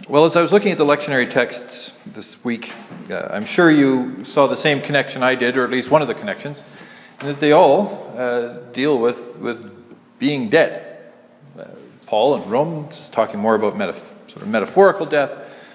Well, as I was looking at the lectionary texts this week, I'm sure you saw the same connection I did, or at least one of the connections, and that they all deal with being dead. Paul in Romans is talking more about sort of metaphorical death.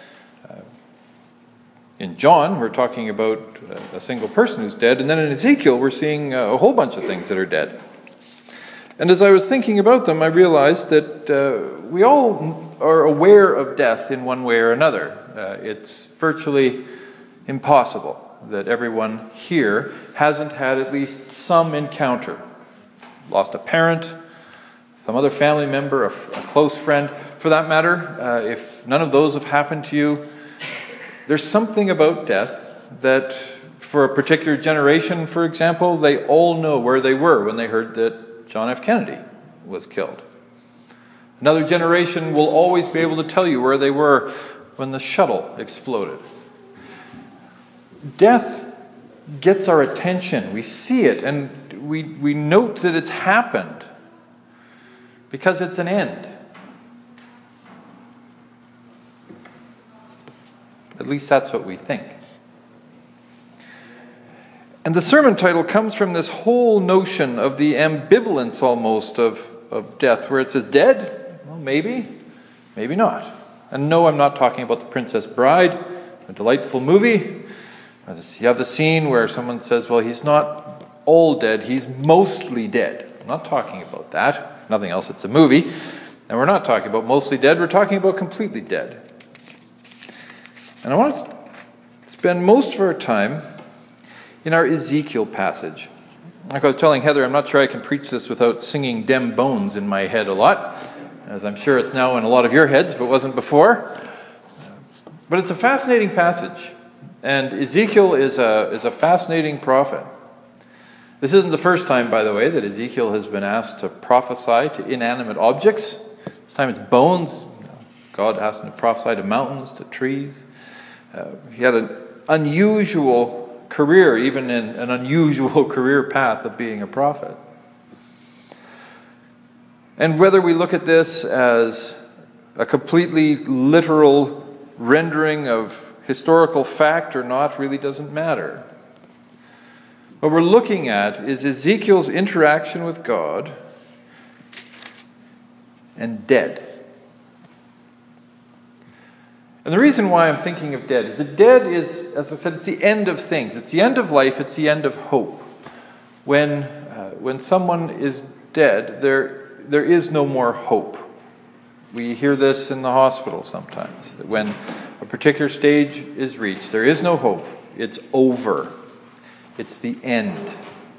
In John, we're talking about a single person who's dead, and then in Ezekiel, we're seeing a whole bunch of things that are dead. And as I was thinking about them, I realized that we all are aware of death in one way or another. It's virtually impossible that everyone here hasn't had at least some encounter. Lost a parent, some other family member, a close friend. For that matter, if none of those have happened to you, there's something about death that for a particular generation, for example, they all know where they were when they heard that John F. Kennedy was killed. Another generation will always be able to tell you where they were when the shuttle exploded. Death gets our attention. We see it and we note that it's happened because it's an end. At least that's what we think. And the sermon title comes from this whole notion of the ambivalence almost of death, where it says dead? Well, maybe, maybe not. And no, I'm not talking about The Princess Bride, a delightful movie. You have the scene where someone says, well, he's not all dead, he's mostly dead. I'm not talking about that. Nothing else, it's a movie. And we're not talking about mostly dead, we're talking about completely dead. And I want to spend most of our time in our Ezekiel passage. Like I was telling Heather, I'm not sure I can preach this without singing Dem Bones in my head a lot, as I'm sure it's now in a lot of your heads if it wasn't before. But it's a fascinating passage, and Ezekiel is a fascinating prophet. This isn't the first time, by the way, that Ezekiel has been asked to prophesy to inanimate objects. This time it's bones. God asked him to prophesy to mountains, to trees. He had an unusual career, even in an unusual career path of being a prophet. And whether we look at this as a completely literal rendering of historical fact or not really doesn't matter. What we're looking at is Ezekiel's interaction with God and dead. And the reason why I'm thinking of dead is that dead is, as I said, it's the end of things. It's the end of life. It's the end of hope. When someone is dead, there is no more hope. We hear this in the hospital sometimes, that when a particular stage is reached, there is no hope. It's over. It's the end.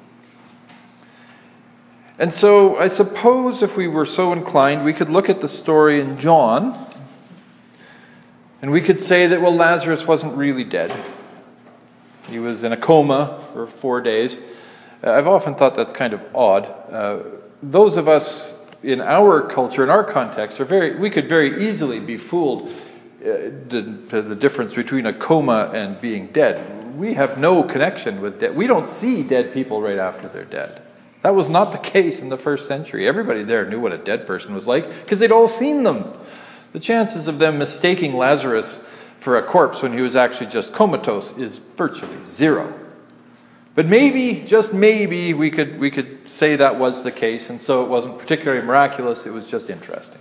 And so I suppose if we were so inclined, we could look at the story in John, and we could say that, well, Lazarus wasn't really dead. He was in a coma for 4 days. I've often thought that's kind of odd. Those of us in our culture, in our context, we could very easily be fooled to the difference between a coma and being dead. We have no connection with dead. We don't see dead people right after they're dead. That was not the case in the first century. Everybody there knew what a dead person was like because they'd all seen them. The chances of them mistaking Lazarus for a corpse when he was actually just comatose is virtually zero. But maybe, just maybe, we could say that was the case, and so it wasn't particularly miraculous, it was just interesting.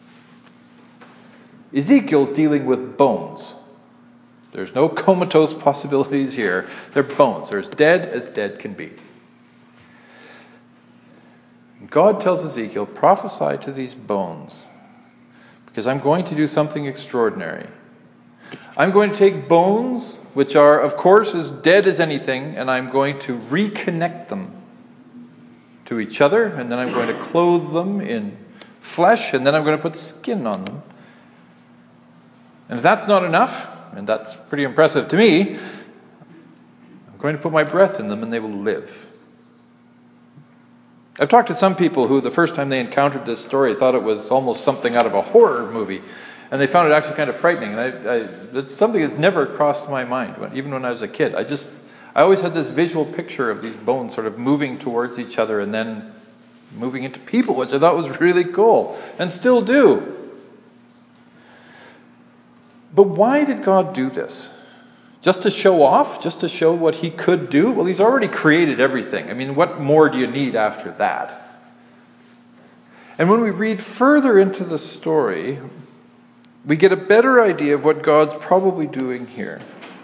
Ezekiel's dealing with bones. There's no comatose possibilities here. They're bones. They're as dead can be. God tells Ezekiel, prophesy to these bones, because I'm going to do something extraordinary. I'm going to take bones, which are, of course, as dead as anything, and I'm going to reconnect them to each other, and then I'm going to clothe them in flesh, and then I'm going to put skin on them. And if that's not enough, and that's pretty impressive to me, I'm going to put my breath in them, and they will live. I've talked to some people who, the first time they encountered this story, thought it was almost something out of a horror movie. And they found it actually kind of frightening. And it's something that's never crossed my mind, even when I was a kid. I always had this visual picture of these bones sort of moving towards each other and then moving into people, which I thought was really cool, and still do. But why did God do this? Just to show off? Just to show what he could do? Well, he's already created everything. I mean, what more do you need after that? And when we read further into the story, we get a better idea of what God's probably doing here.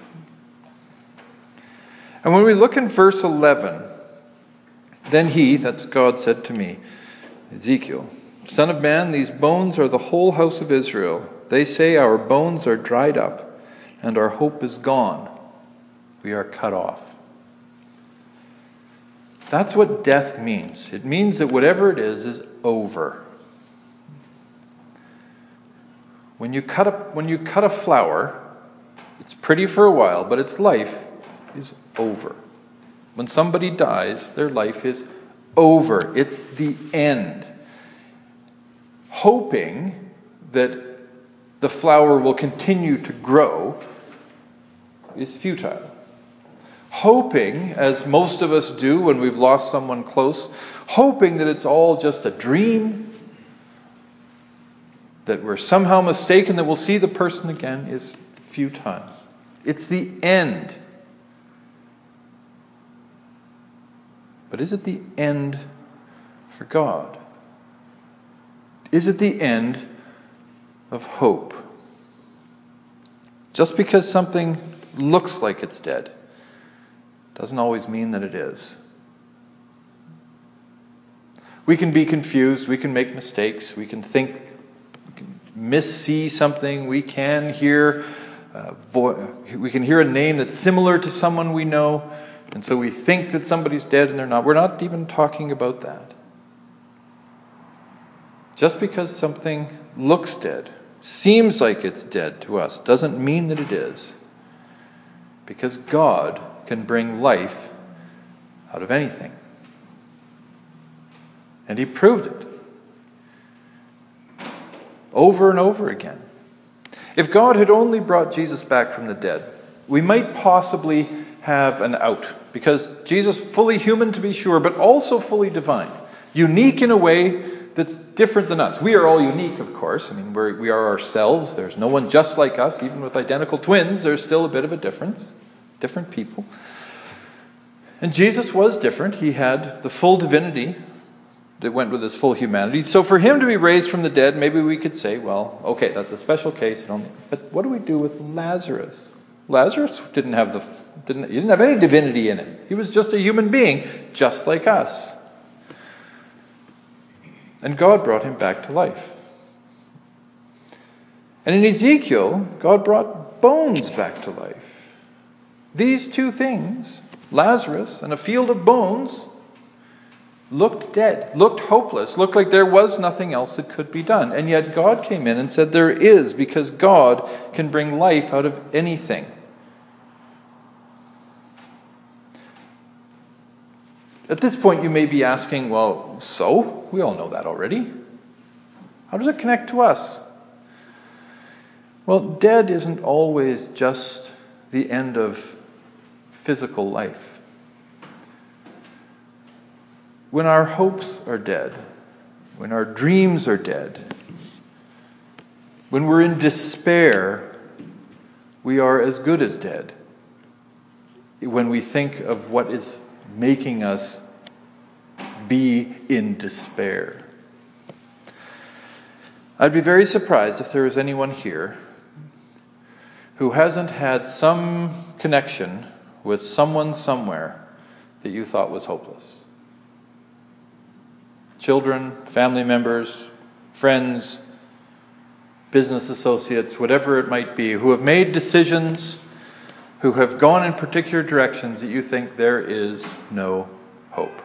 And when we look in verse 11, then he, that's God, said to me, Ezekiel, Son of man, these bones are the whole house of Israel. They say our bones are dried up, and our hope is gone. We are cut off. That's what death means. It means that whatever it is over. When you cut a flower, it's pretty for a while, but its life is over. When somebody dies, their life is over. It's the end. Hoping that the flower will continue to grow is futile. Hoping, as most of us do when we've lost someone close, hoping that it's all just a dream, that we're somehow mistaken that we'll see the person again, is futile. It's the end. But is it the end for God? Is it the end of hope? Just because something looks like it's dead doesn't always mean that it is. We can be confused, we can make mistakes, we can think, we can missee something, we can hear a name that's similar to someone we know, and so we think that somebody's dead and they're not. We're not even talking about that. Just because something looks dead, seems like it's dead to us, doesn't mean that it is. Because God can bring life out of anything. And he proved it. Over and over again. If God had only brought Jesus back from the dead, we might possibly have an out. Because Jesus, fully human to be sure, but also fully divine. Unique in a way that's different than us. We are all unique, of course. I mean, we are ourselves. There's no one just like us. Even with identical twins, there's still a bit of a difference. Different people. And Jesus was different. He had the full divinity that went with his full humanity. So for him to be raised from the dead, maybe we could say, well, okay, that's a special case. But what do we do with Lazarus? Lazarus didn't have any divinity in him. He was just a human being, just like us. And God brought him back to life. And in Ezekiel, God brought bones back to life. These two things, Lazarus and a field of bones, looked dead, looked hopeless, looked like there was nothing else that could be done. And yet God came in and said there is, because God can bring life out of anything. At this point, you may be asking, well, so? We all know that already. How does it connect to us? Well, dead isn't always just the end of physical life. When our hopes are dead, when our dreams are dead, when we're in despair, we are as good as dead. When we think of what is making us be in despair. I'd be very surprised if there is anyone here who hasn't had some connection with someone somewhere that you thought was hopeless. Children, family members, friends, business associates, whatever it might be, who have made decisions, who have gone in particular directions that you think there is no hope.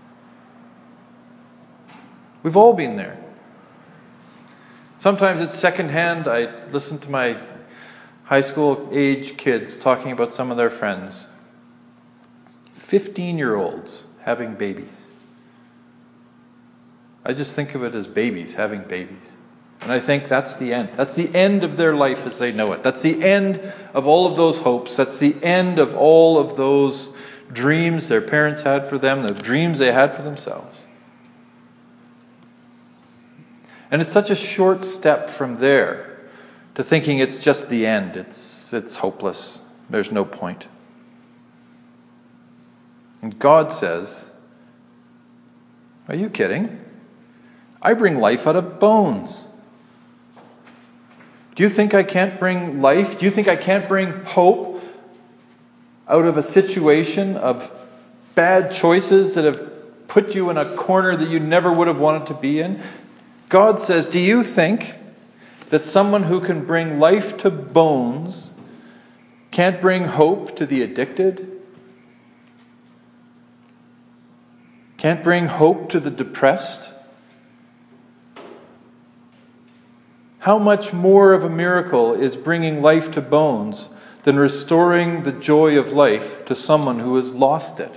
We've all been there. Sometimes it's secondhand. I listen to my high school age kids talking about some of their friends. 15-year-olds having babies. I just think of it as babies having babies. And I think that's the end. That's the end of their life as they know it. That's the end of all of those hopes. That's the end of all of those dreams their parents had for them, the dreams they had for themselves. And it's such a short step from there to thinking it's just the end. It's hopeless. There's no point. And God says, are you kidding? I bring life out of bones. Do you think I can't bring life? Do you think I can't bring hope out of a situation of bad choices that have put you in a corner that you never would have wanted to be in? God says, do you think that someone who can bring life to bones can't bring hope to the addicted? Can't bring hope to the depressed? How much more of a miracle is bringing life to bones than restoring the joy of life to someone who has lost it?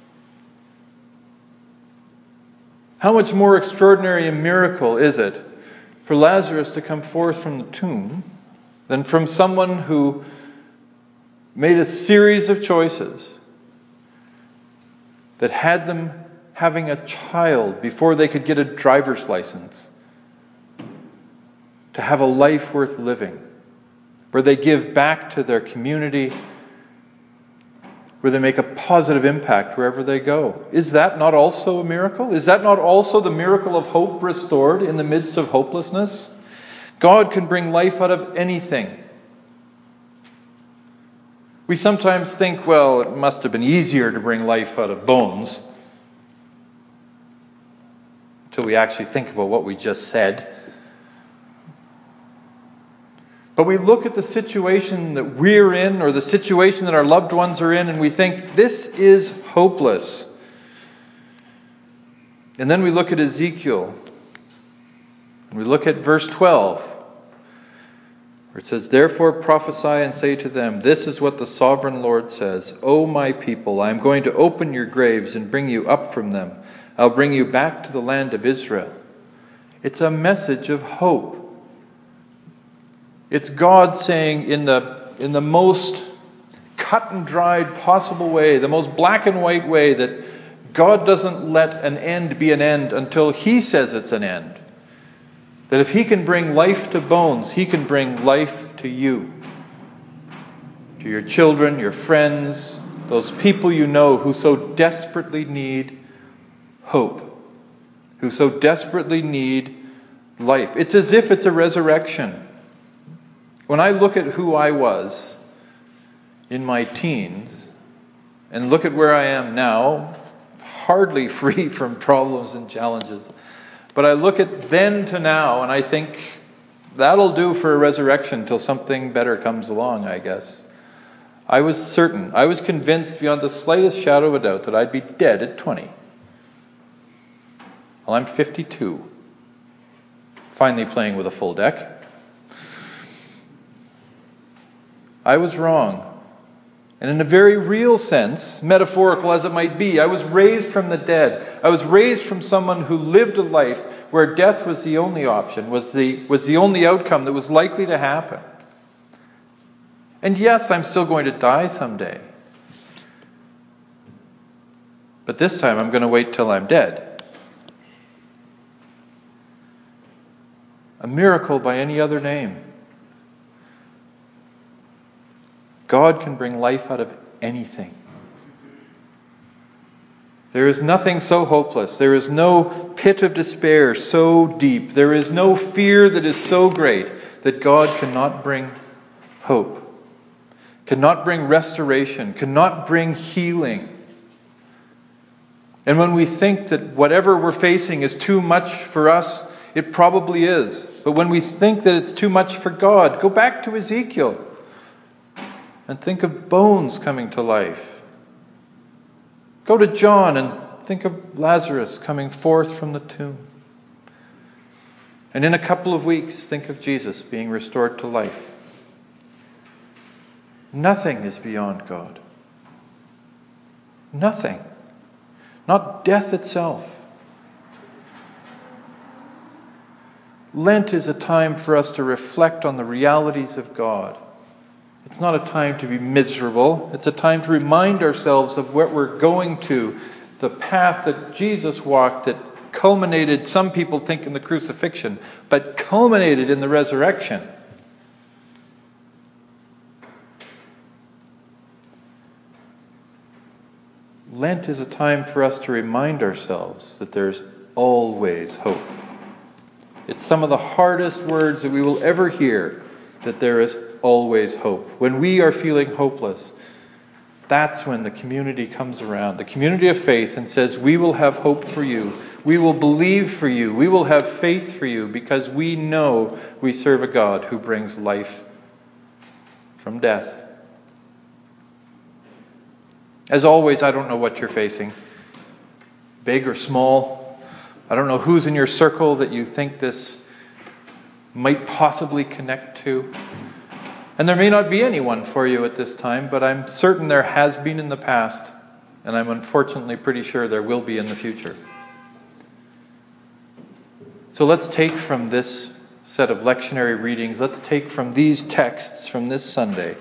How much more extraordinary a miracle is it for Lazarus to come forth from the tomb than from someone who made a series of choices that had them having a child before they could get a driver's license, to have a life worth living, where they give back to their community, where they make a positive impact wherever they go? Is that not also a miracle? Is that not also the miracle of hope restored in the midst of hopelessness? God can bring life out of anything. We sometimes think, well, it must have been easier to bring life out of bones, until we actually think about what we just said. But we look at the situation that we're in, or the situation that our loved ones are in, and we think, this is hopeless. And then we look at Ezekiel, and we look at verse 12, where it says, therefore prophesy and say to them, this is what the sovereign Lord says, O my people, I am going to open your graves and bring you up from them. I'll bring you back to the land of Israel. It's a message of hope. It's God saying in the most cut and dried possible way, the most black and white way, that God doesn't let an end be an end until He says it's an end. That if He can bring life to bones, He can bring life to you, to your children, your friends, those people you know who so desperately need hope, who so desperately need life. It's as if it's a resurrection. When I look at who I was in my teens and look at where I am now, hardly free from problems and challenges, but I look at then to now and I think that'll do for a resurrection till something better comes along, I guess. I was certain, I was convinced beyond the slightest shadow of a doubt that I'd be dead at 20. Well, I'm 52, finally playing with a full deck. I was wrong. And in a very real sense, metaphorical as it might be, I was raised from the dead. I was raised from someone who lived a life where death was the only option, was the only outcome that was likely to happen. And yes, I'm still going to die someday. But this time I'm going to wait till I'm dead. A miracle by any other name. God can bring life out of anything. There is nothing so hopeless. There is no pit of despair so deep. There is no fear that is so great that God cannot bring hope, cannot bring restoration, cannot bring healing. And when we think that whatever we're facing is too much for us, it probably is. But when we think that it's too much for God, go back to Ezekiel. And think of bones coming to life. Go to John and think of Lazarus coming forth from the tomb. And in a couple of weeks, think of Jesus being restored to life. Nothing is beyond God. Nothing. Not death itself. Lent is a time for us to reflect on the realities of God. It's not a time to be miserable. It's a time to remind ourselves of what we're going to, the path that Jesus walked that culminated, some people think, in the crucifixion, but culminated in the resurrection. Lent is a time for us to remind ourselves that there's always hope. It's some of the hardest words that we will ever hear, that there is always hope. When we are feeling hopeless, that's when the community comes around, the community of faith, and says, we will have hope for you. We will believe for you. We will have faith for you because we know we serve a God who brings life from death. As always, I don't know what you're facing, big or small. I don't know who's in your circle that you think this might possibly connect to. And there may not be anyone for you at this time, but I'm certain there has been in the past, and I'm unfortunately pretty sure there will be in the future. So let's take from this set of lectionary readings, let's take from these texts from this Sunday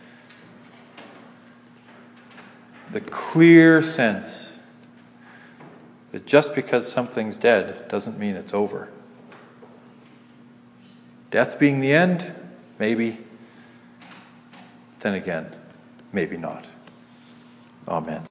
the clear sense that just because something's dead doesn't mean it's over. Death being the end, maybe. Then again, maybe not. Amen.